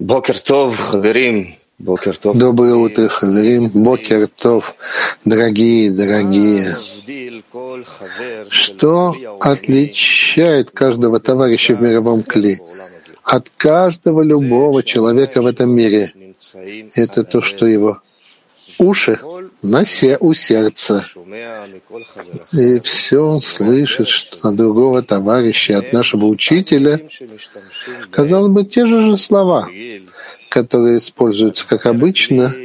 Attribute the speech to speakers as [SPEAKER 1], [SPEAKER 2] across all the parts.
[SPEAKER 1] Бокер тов, хаверим. Бокер тов.
[SPEAKER 2] Доброе утро, хаверим. Бокер тов, дорогие. Что отличает каждого товарища в мировом кли от каждого любого человека в этом мире? Это то, что его уши у сердца. И все он слышит от другого товарища, от нашего учителя. Казалось бы, те же слова, которые используются как обычно,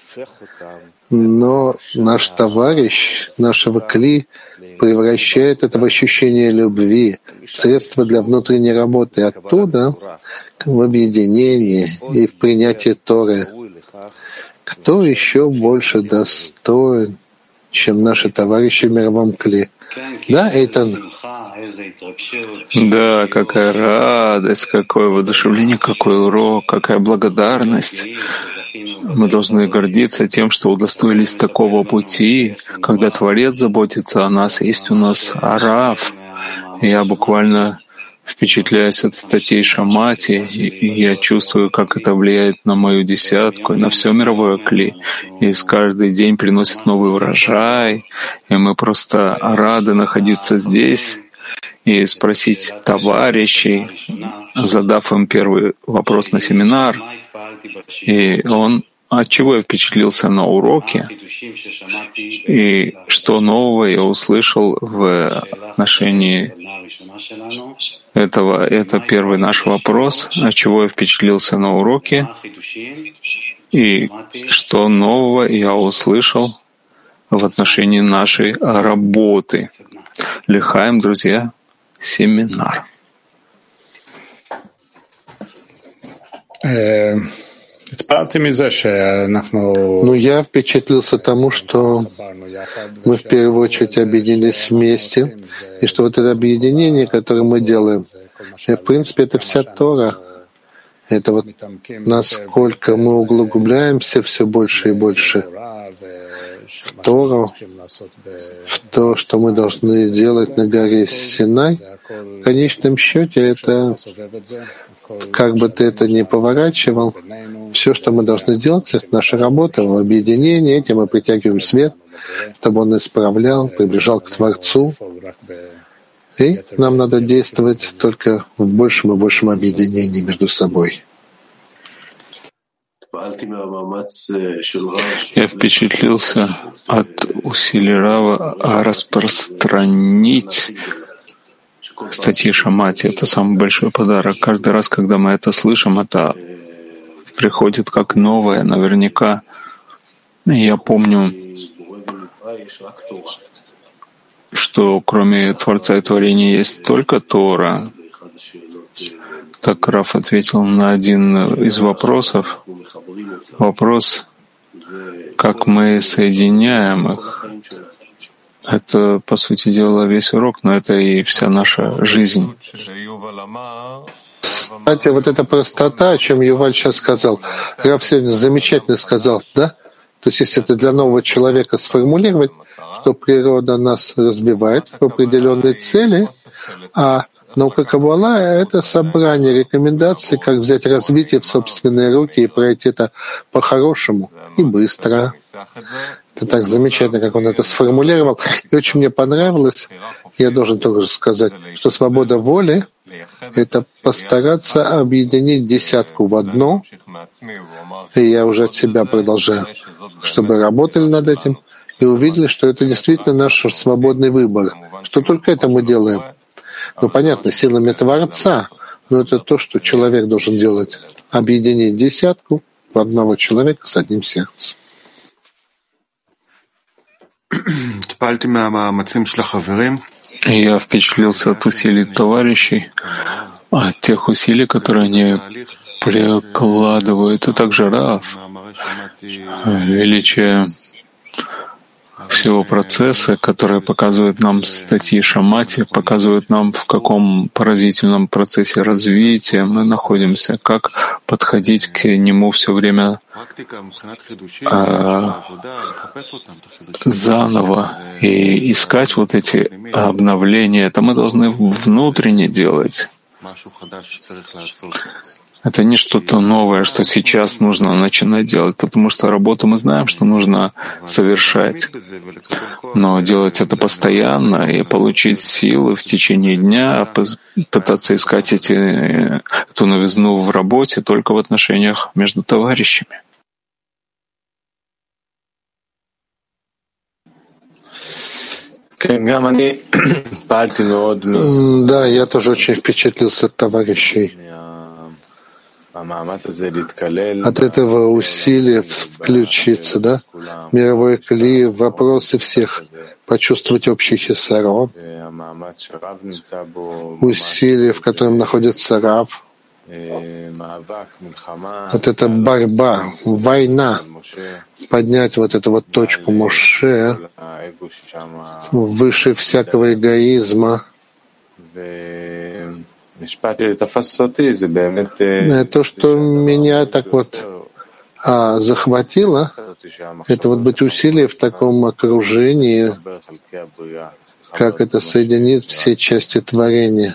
[SPEAKER 2] но наш товарищ, нашего кли, превращает это в ощущение любви, в средство для внутренней работы, оттуда в объединение и в принятие Торы. Кто еще больше достоин, чем наши товарищи в мировом кли? Да, Эйтан?
[SPEAKER 3] Да, какая радость, какое воодушевление, какой урок, какая благодарность. Мы должны гордиться тем, что удостоились такого пути, когда Творец заботится о нас. Есть у нас Рав. Я буквально впечатляюсь от статей Шамати, и я чувствую, как это влияет на мою десятку и на все мировое кли. И каждый день приносит новый урожай, и мы просто рады находиться здесь и спросить товарищей, задав им первый вопрос на семинар, и от чего я впечатлился на уроке, и что нового я услышал в отношении этого. Это первый наш вопрос, от чего я впечатлился на уроке, и что нового я услышал в отношении нашей работы. Лихаем, друзья, семинар.
[SPEAKER 2] Ну, я впечатлился тому, что мы в первую очередь объединились вместе, и что вот это объединение, которое мы делаем, и, в принципе, это вся Тора. Это вот насколько мы углубляемся все больше и больше в Тору, в то, что мы должны делать на горе Синай. В конечном счете, это, как бы ты это ни поворачивал, все, что мы должны делать, это наша работа в объединении. Этим мы притягиваем свет, чтобы он исправлял, приближал к Творцу. И нам надо действовать только в большем и большем объединении между собой.
[SPEAKER 3] Я впечатлился от усилий Рава распространить статьи Шамати. Это самый большой подарок. Каждый раз, когда мы это слышим, это приходит как новое, наверняка. Я помню, что кроме Творца и Творения есть только Тора. Так Раф ответил на один из вопросов. Вопрос, как мы соединяем их. Это, по сути дела, весь урок, но это и вся наша жизнь.
[SPEAKER 2] Кстати, вот эта простота, о чем Юваль сейчас сказал, Раф сегодня замечательно сказал, да? То есть если это для нового человека сформулировать, что природа нас разбивает в определенной цели, а наука Каббала — это собрание рекомендаций, как взять развитие в собственные руки и пройти это по-хорошему и быстро. Это так замечательно, как он это сформулировал. И очень мне понравилось, я должен тоже сказать, что свобода воли — это постараться объединить десятку в одно, и я уже от себя продолжаю, чтобы работали над этим и увидели, что это действительно наш свободный выбор, что только это мы делаем. Ну, понятно, силами Творца, но это то, что человек должен делать. Объединить десятку в одного человека с одним сердцем.
[SPEAKER 3] Я впечатлился от усилий товарищей, от тех усилий, которые они прикладывают, и также Рав, величие всего процесса, который показывает нам статьи Шамати, показывает нам, в каком поразительном процессе развития мы находимся, как подходить к нему все время заново и искать вот эти обновления. Это мы должны внутренне делать. Это не что-то новое, что сейчас нужно начинать делать, потому что работу мы знаем, что нужно совершать. Но делать это постоянно и получить силы в течение дня, пытаться искать эту новизну в работе только в отношениях между товарищами.
[SPEAKER 2] Да, я тоже очень впечатлился от товарищей. От этого усилия включиться, да, мировой кли, вопросы всех, почувствовать общий хисарон, усилия, в котором находится Рав. Вот эта борьба, война, поднять вот эту вот точку Моше выше всякого эгоизма. То, что меня так вот захватило, это вот быть усилием в таком окружении, как это соединит все части творения.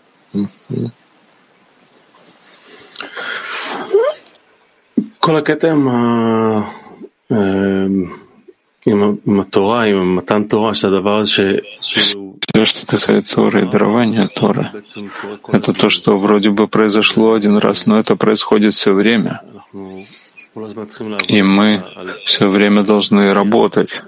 [SPEAKER 3] Все, что касается Торы и дарования Торы, это то, что вроде бы произошло один раз, но это происходит все время. И мы все время должны работать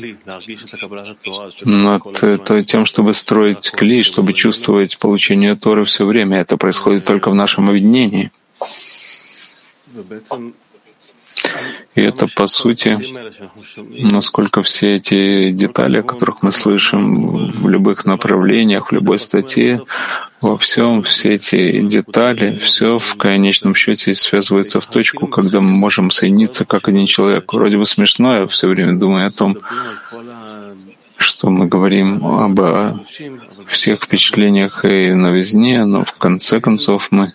[SPEAKER 3] над тем, чтобы строить кли, чтобы чувствовать получение Торы все время. Это происходит только в нашем объединении. И это, по сути, насколько все эти детали, о которых мы слышим в любых направлениях, в любой статье, во всем, все эти детали, все в конечном счете связывается в точку, когда мы можем соединиться как один человек. Вроде бы смешно, я все время думаю о том, что мы говорим об всех впечатлениях и новизне, но в конце концов мы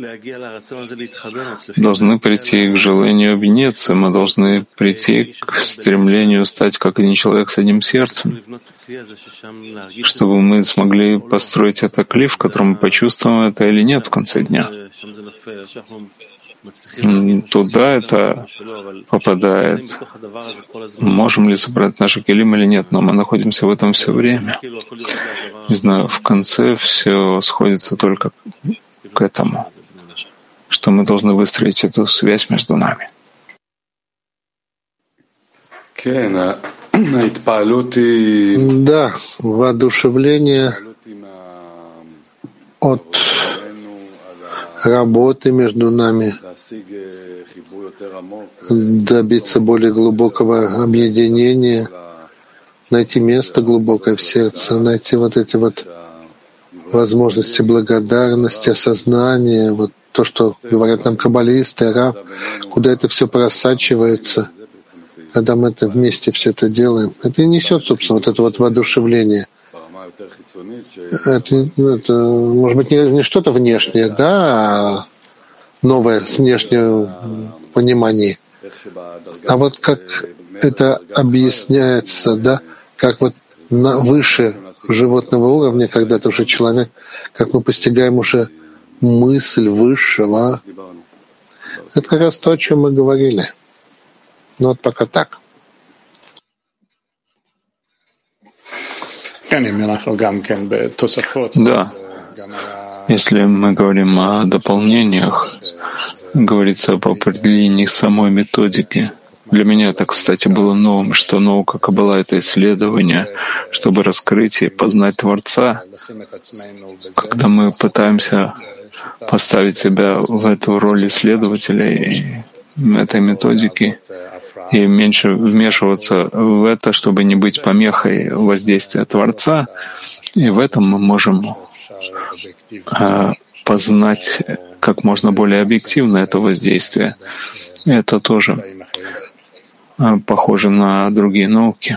[SPEAKER 3] должны прийти к желанию объединиться, мы должны прийти к стремлению стать как один человек с одним сердцем, чтобы мы смогли построить это кли, в котором мы почувствуем это или нет в конце дня. Туда это попадает. Можем ли собрать наши килим или нет, но мы находимся в этом все время. Не знаю, в конце все сходится только к этому, что мы должны выстроить эту связь между нами.
[SPEAKER 2] Да, воодушевление от работы между нами, добиться более глубокого объединения, найти место глубокое в сердце, найти вот эти вот возможности благодарности, осознания, вот то, что говорят нам каббалисты, Рав, куда это все просачивается, когда мы это вместе все это делаем. Это и несет, собственно, вот это вот воодушевление. Это может быть, не что-то внешнее, да, а новое с внешнего понимания. А вот как это объясняется, да, как вот выше животного уровня, когда ты уже человек, как мы постигаем уже мысль высшего. Это как раз то, о чем мы говорили. Но вот пока так.
[SPEAKER 3] Да, если мы говорим о дополнениях, говорится об определении самой методики. Для меня это, кстати, было новым, что наука Каббала — это исследование, чтобы раскрыть и познать Творца. Когда мы пытаемся поставить себя в эту роль исследователя этой методики и меньше вмешиваться в это, чтобы не быть помехой воздействия Творца, и в этом мы можем познать как можно более объективно это воздействие. И это тоже похоже на другие науки.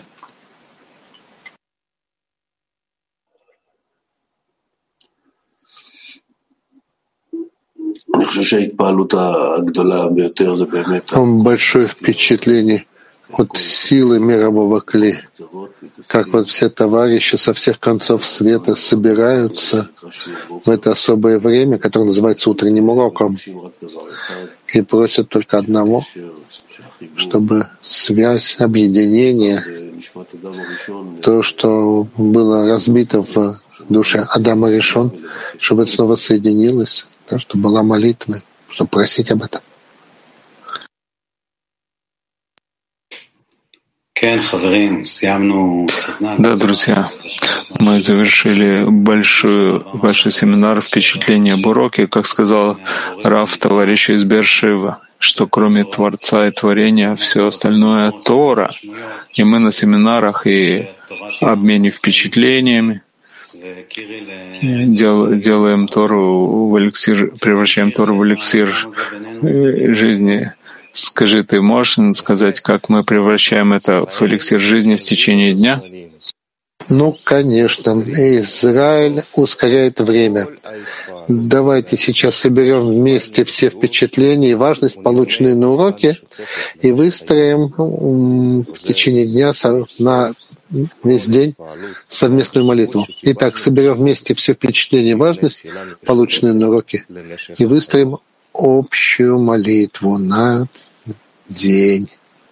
[SPEAKER 2] Большое впечатление от силы мирового кли, как вот все товарищи со всех концов света собираются в это особое время, которое называется утренним уроком, и просят только одного, чтобы связь, объединение, то, что было разбито в душе Адама Ришон, чтобы это снова соединилось, да, чтобы была молитва, чтобы просить об этом.
[SPEAKER 3] Да, друзья, мы завершили большой семинар «Впечатление об уроке», как сказал Рав товарищу из Бершева, что кроме Творца и Творения все остальное — Тора. И мы на семинарах и обмене впечатлениями делаем Тору в эликсир, превращаем Тору в эликсир жизни. Скажи, ты можешь сказать, как мы превращаем это в эликсир жизни в течение дня?
[SPEAKER 2] Ну, конечно. Израиль ускоряет время. Давайте сейчас соберем вместе все впечатления и важность, полученные на уроке, и выстроим в течение дня на весь день совместную молитву. Итак, соберем вместе все впечатления и важность, полученные на уроке, и выстроим общую молитву на день.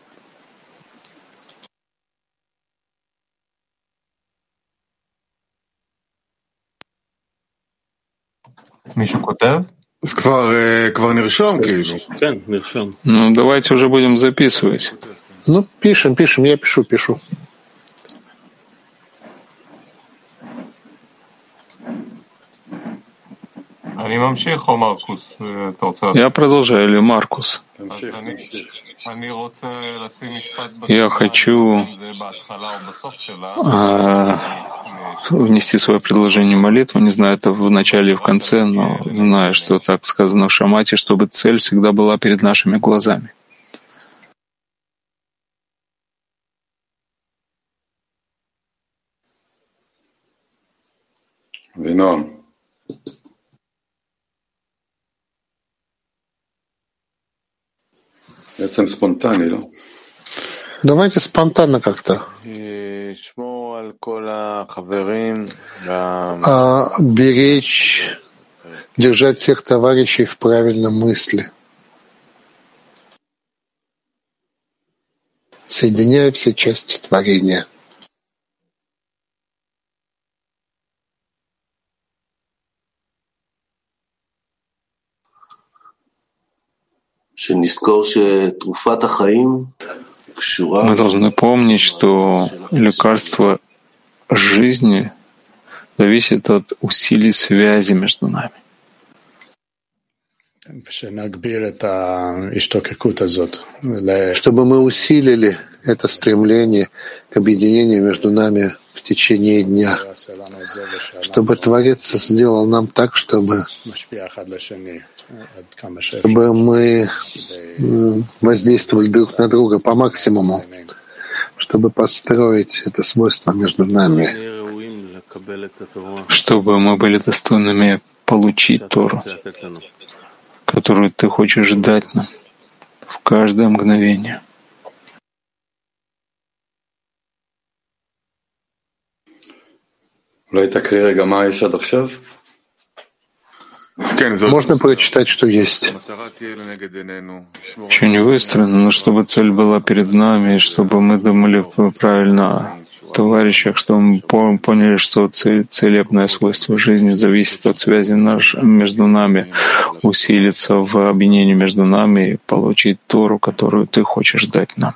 [SPEAKER 3] Ну, давайте уже будем записывать.
[SPEAKER 2] Ну, пишем, я пишу.
[SPEAKER 3] Я продолжаю, или Маркус? Я хочу внести свое предложение в молитву. Не знаю, это в начале и в конце, но знаю, что так сказано в Шамате, чтобы цель всегда была перед нашими глазами.
[SPEAKER 2] Давайте спонтанно как-то. Беречь, держать всех товарищей в правильном мысли. Соединяя все части творения.
[SPEAKER 3] Мы должны помнить, что лекарство жизни зависит от усилий связи между нами.
[SPEAKER 2] Чтобы мы усилили это стремление к объединению между нами в течение дня, чтобы Творец сделал нам так, чтобы мы воздействовали друг на друга по максимуму, чтобы построить это свойство между нами,
[SPEAKER 3] чтобы мы были достойными получить Тору, которую Ты хочешь дать нам в каждое мгновение.
[SPEAKER 2] Можно прочитать, что есть.
[SPEAKER 3] Еще не выстроено, но чтобы цель была перед нами, чтобы мы думали правильно о товарищах, чтобы мы поняли, что целебное свойство жизни зависит от связи между нами, усилиться в объединении между нами и получить Тору, которую Ты хочешь дать нам.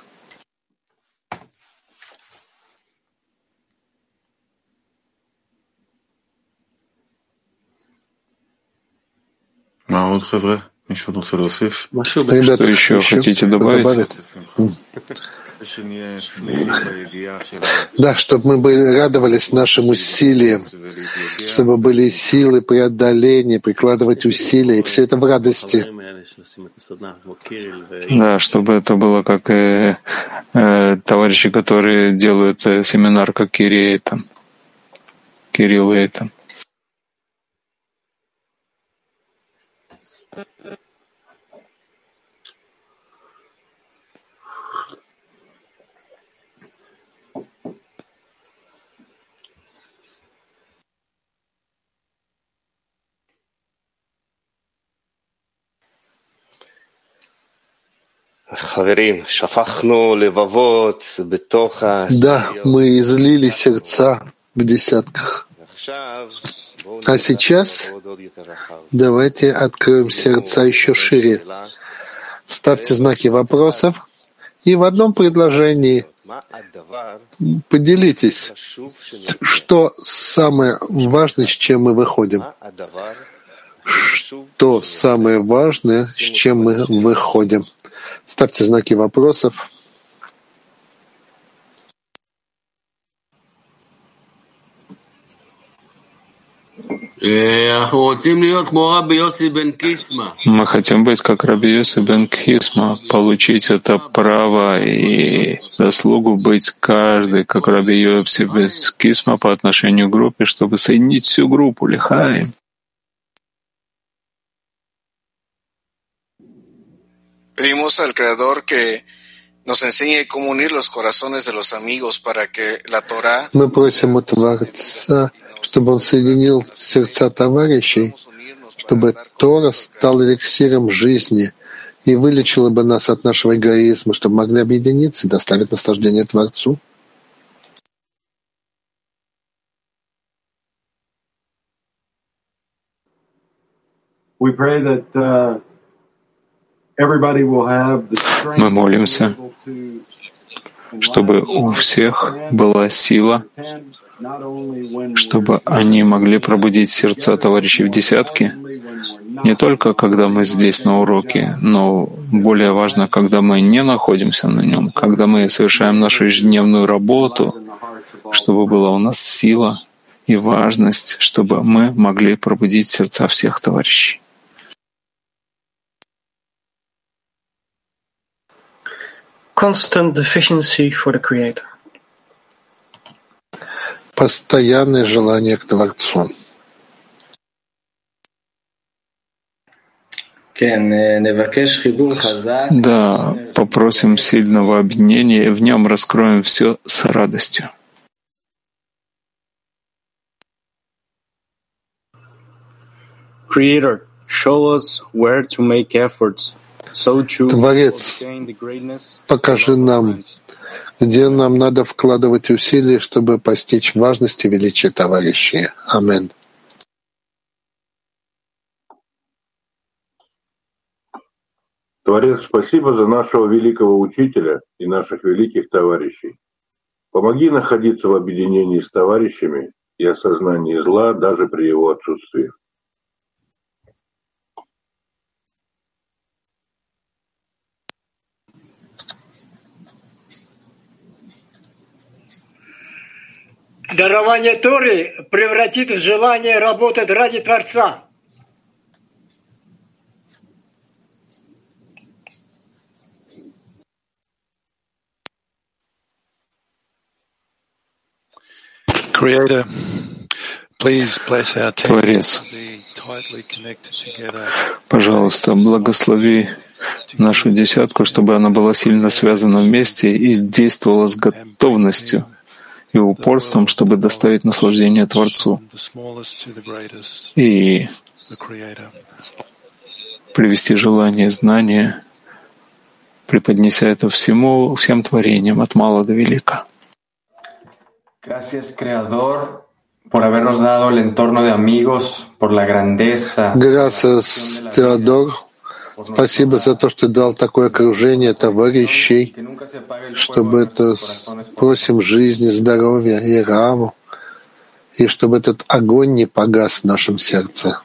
[SPEAKER 2] Ребята,
[SPEAKER 3] Что еще хотите добавить?
[SPEAKER 2] Да, чтобы мы радовались нашим усилиям, чтобы были силы преодоления, прикладывать усилия, и все это в радости.
[SPEAKER 3] Да, чтобы это было как товарищи, которые делают семинар, как Кирилл Эйтон.
[SPEAKER 2] Да, мы излили сердца в десятках. А сейчас давайте откроем сердца еще шире. Ставьте знаки вопросов и в одном предложении поделитесь, что самое важное, с чем мы выходим. Что самое важное, с чем мы выходим. Ставьте знаки вопросов.
[SPEAKER 3] Мы хотим быть как Раби Йоси бен Кисма, получить это право и заслугу быть каждый, как Раби Йоси бен Кисма по отношению к группе, чтобы соединить всю группу Лихаим.
[SPEAKER 4] Pedimos al Creador que nos enseñe cómo unir los corazones de los amigos para que la Torah.
[SPEAKER 2] Мы просим у Творца, чтобы Он соединил сердца товарищей, чтобы Тора стал эликсиром жизни и вылечила бы нас от нашего эгоизма, чтобы могли объединиться и доставить наслаждение Творцу.
[SPEAKER 5] We pray that
[SPEAKER 3] мы молимся, чтобы у всех была сила, чтобы они могли пробудить сердца товарищей в десятке, не только когда мы здесь на уроке, но более важно, когда мы не находимся на нем, когда мы совершаем нашу ежедневную работу, чтобы была у нас сила и важность, чтобы мы могли пробудить сердца всех товарищей.
[SPEAKER 6] Constant deficiency for the Creator.
[SPEAKER 2] Постоянное желание к Творцу.
[SPEAKER 3] Да, попросим сильного объединения и в нем раскроем все с радостью.
[SPEAKER 7] Creator, show us where to make efforts.
[SPEAKER 2] Творец, покажи нам, где нам надо вкладывать усилия, чтобы постичь важность и величие товарищей. Аминь.
[SPEAKER 5] Творец, спасибо за нашего великого учителя и наших великих товарищей. Помоги находиться в объединении с товарищами и осознании зла даже при его отсутствии.
[SPEAKER 8] Дарование Торы превратит в желание работать ради Творца.
[SPEAKER 3] Творец, пожалуйста, благослови нашу десятку, чтобы она была сильно связана вместе и действовала с готовностью и упорством, чтобы доставить наслаждение Творцу и привести желание, знание, преподнеся это всем творениям, от мала до велика.
[SPEAKER 9] Gracias, Creador, por habernos dado el entorno de amigos, por la grandeza.
[SPEAKER 2] Gracias, Теодор. Спасибо за то, что дал такое окружение товарищей, чтобы это просим жизни, здоровья и раву, и чтобы этот огонь не погас в нашем сердце.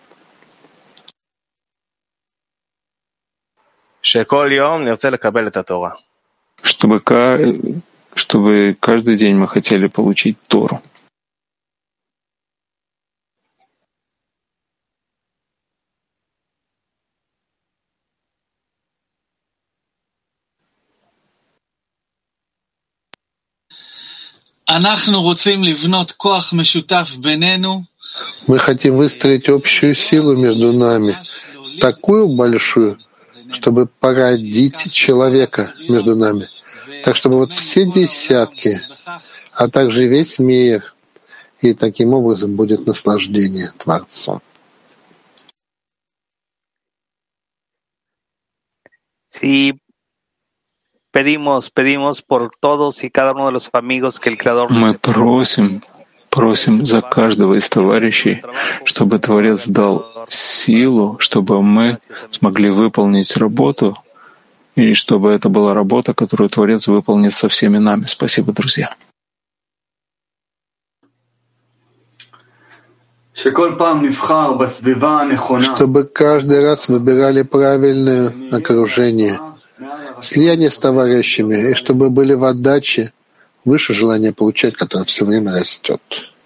[SPEAKER 3] Чтобы каждый день мы хотели получить Тору.
[SPEAKER 2] Мы хотим выстроить общую силу между нами, такую большую, чтобы породить человека между нами. Так чтобы вот все десятки, а также весь мир, и таким образом будет наслаждение Творцу.
[SPEAKER 10] Sí,
[SPEAKER 3] Мы просим за каждого из товарищей, чтобы Творец дал силу, чтобы мы смогли выполнить работу, и чтобы это была работа, которую Творец выполнит со всеми нами. Спасибо, друзья.
[SPEAKER 2] Чтобы каждый раз выбирали правильное окружение, слияние с товарищами, и чтобы были в отдаче, выше желания получать, которое все время растет.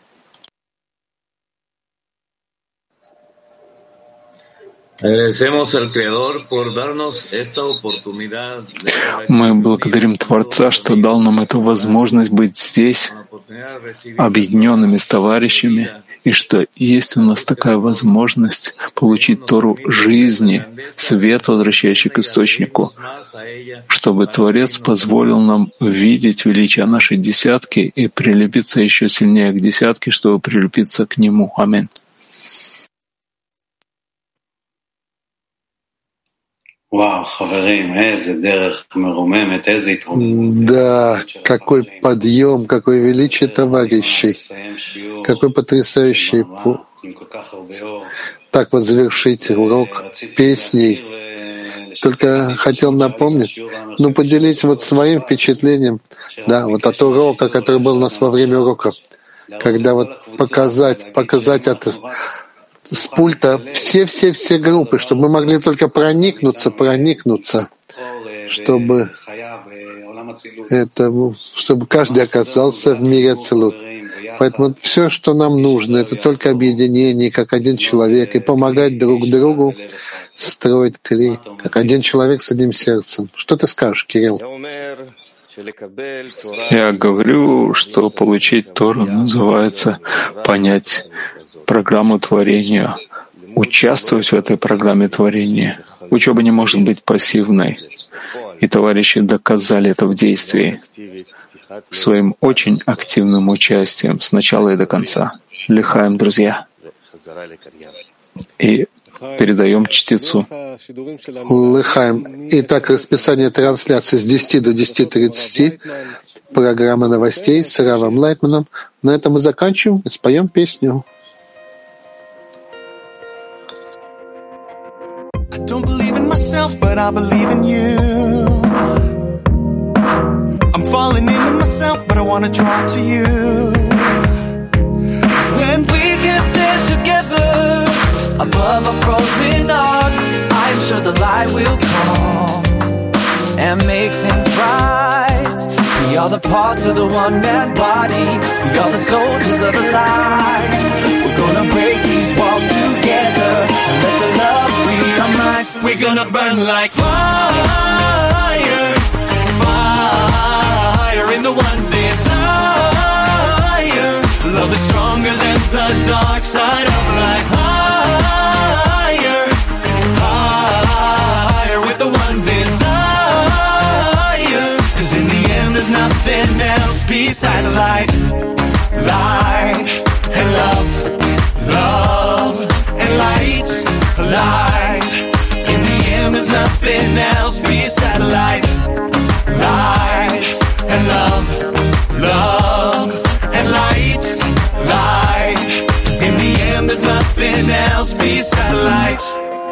[SPEAKER 3] Мы благодарим Творца, что дал нам эту возможность быть здесь, объединенными с товарищами, и что есть у нас такая возможность получить Тору жизни, свет, возвращающий к источнику, чтобы Творец позволил нам видеть величие нашей десятки и прилепиться еще сильнее к десятке, чтобы прилепиться к Нему. Аминь.
[SPEAKER 2] Да, какой подъем, какое величие товарищей, какой потрясающий так вот завершить урок песней. Только хотел напомнить, поделить вот своим впечатлением, да, вот от урока, который был у нас во время урока, когда вот показать это с пульта все группы, чтобы мы могли только проникнуться, чтобы каждый оказался в мире Ацилут. Поэтому все, что нам нужно, это только объединение, как один человек, и помогать друг другу строить кли, как один человек с одним сердцем. Что ты скажешь, Кирилл?
[SPEAKER 3] Я говорю, что получить Тору называется понять программу творения, участвовать в этой программе творения. Учеба не может быть пассивной. И товарищи доказали это в действии своим очень активным участием с начала и до конца. Лихаем, друзья. И передаем чтецу.
[SPEAKER 2] Лихаем. Итак, расписание трансляции с 10 до 10:30. Программа новостей с Равом Лайтманом. На этом мы заканчиваем и споем песню.
[SPEAKER 10] I don't believe in myself, but I believe in you. I'm falling into myself, but I wanna draw to you. 'Cause when we can stand together above our frozen hearts, I'm sure the light will come and make things right. We are the parts of the one-man body. We are the soldiers of the light. We're gonna break these walls together and let the love free our minds. We're gonna burn like fire, fire in the one desire. Love is stronger than the dark side of life. Higher, higher with the one desire. 'Cause in the end there's nothing else besides light, light and love, love and light, light. In the end there's nothing else besides light, light and love, love and light, light. 'Cause in the end there's nothing else besides light.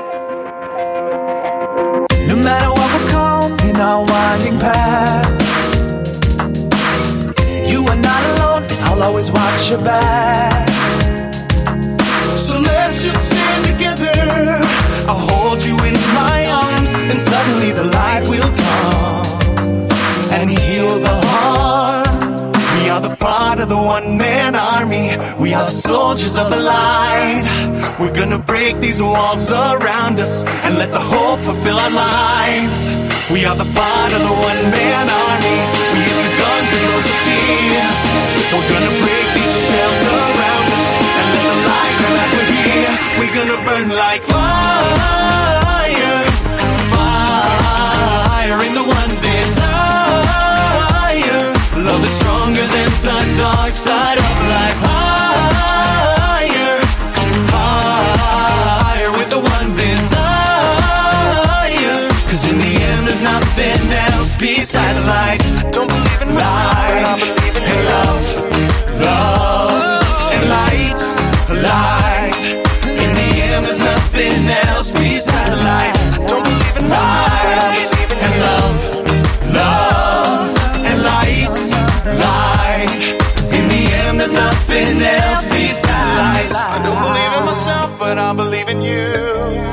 [SPEAKER 10] No matter what will come in our winding path, you are not alone, I'll always watch your back. So let's just stand together, I'll hold you in my arms, and suddenly the light will come and heal the heart. We are the part of the one-man army. We are the soldiers of the light. We're gonna break these walls around us and let the hope fulfill our lives. We are the part of the one-man army. We use the guns, we load the tears. We're gonna break these shells around us and let the light come back with here. We're gonna burn like fire, fire in the one desire. Love is stronger than the dark side of life. Higher, higher with the one desire. 'Cause in the end there's nothing else besides light. I don't believe in myself, but I believe in love. Love and light, light. In the end, there's nothing else besides light. I don't believe in myself, but I believe in love. Love and light, light. In the end, there's nothing else besides light. I don't believe in myself, but I believe in you.